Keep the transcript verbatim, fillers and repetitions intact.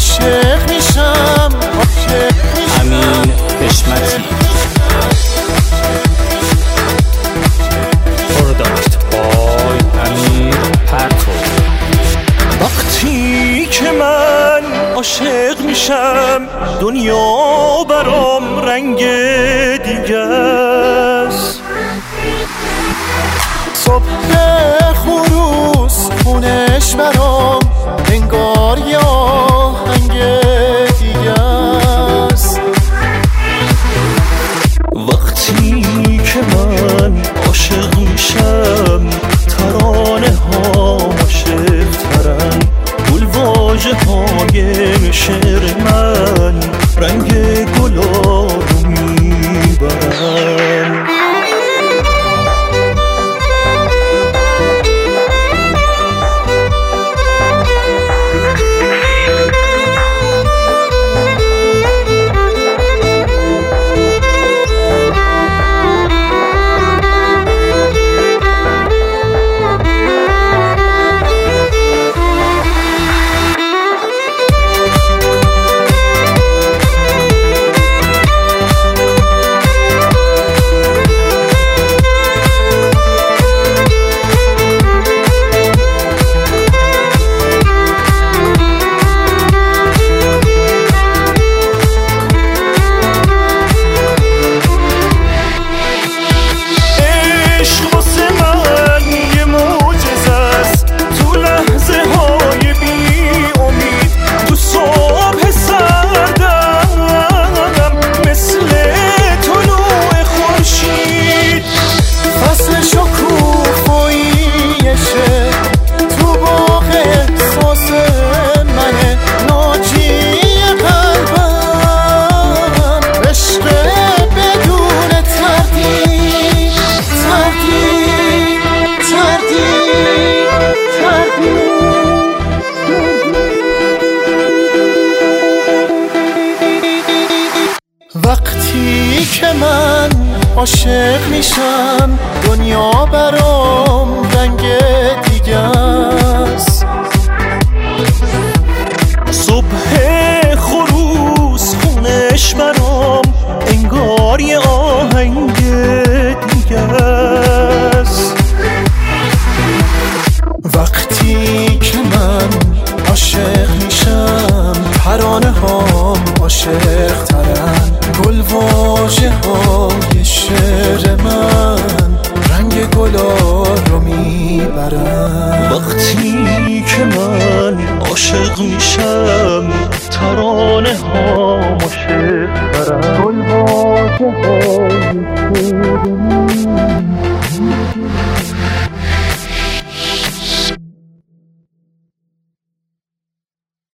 عاشق میشم عاشق میشم. امین حشمتی پروداکت بای امیر پرتو. وقتی که من عاشق میشم دنیا برام رنگ دیگه است. صبح خروس خونش برام انگار یه آهنگ دیگه است. وقتی که من عاشق میشم ترانه ها عاشق ترن، گل واژه های شعر من رنگ گلا رو میبرن. وقتی که من عاشق میشم دنیا برام رنگ دیگه است. صبح خروس خونش برام انگار یه آهنگ دیگه است. وقتی که من عاشق میشم ترانه هام عاشق ترن، گل واژه های شعر من رنگ گلا رو میبرن. وقتی که من عاشق میشم ترانه هام عاشق ترن،